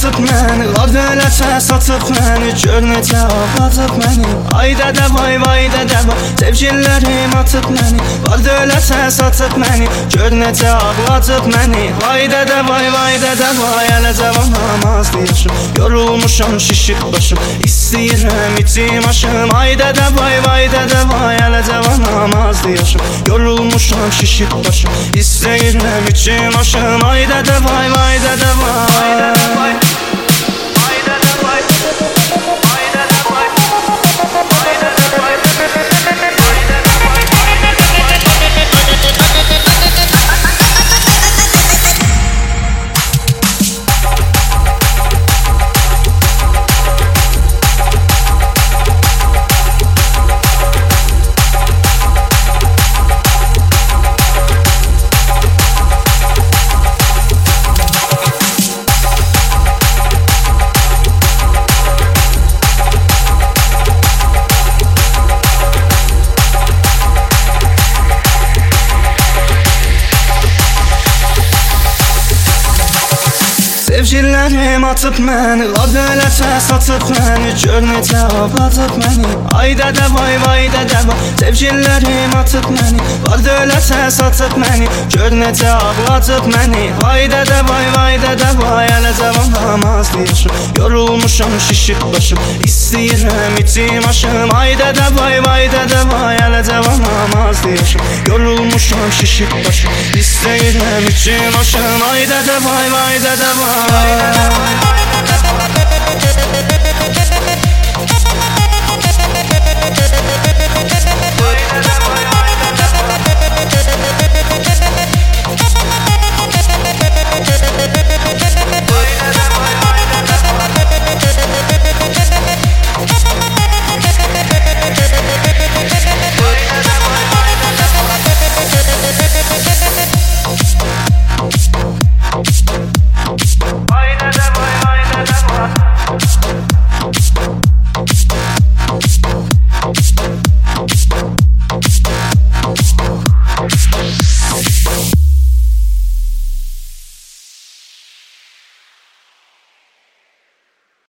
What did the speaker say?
atıb məni, var dövlətə satıb məni, gör necə ağlatıb məni. Ay dədə vay, vay dədə vay, sevgililərim atıb məni, var dövlətə satıb məni, gör necə ağlatıb məni. Vay dədə vay, vay dədə vay, hələ cavanam az yaşım, yorulmuşam şişib başım, istəyirəm içim aşım. Ay dədə vay, vay dədə vay, hələ cavanam az yaşım, yorulmuşam şişib başım, istəyirəm içim aşım. Ay dədə vay, vay dədə vay. Sevgililərim atıb məni, var dövlətə satıb məni, gör necə ağlatıb məni. Ay dədə vay, vay dədə vay, sevgililərim atıb məni, var dövlətə satıb məni, gör necə ağlatıb məni. Ay dədə vay, vay dədə vay, hələ cavanam az yaşım, yorulmuşam şişib başım, istəyirəm içim aşım. Ay dədə vay, vay dədə vay, hələ cavanam az yaşım, yorulmuşam şişib başım, istəyirəm içim aşım. Ay dədə vay, vay dədə vay.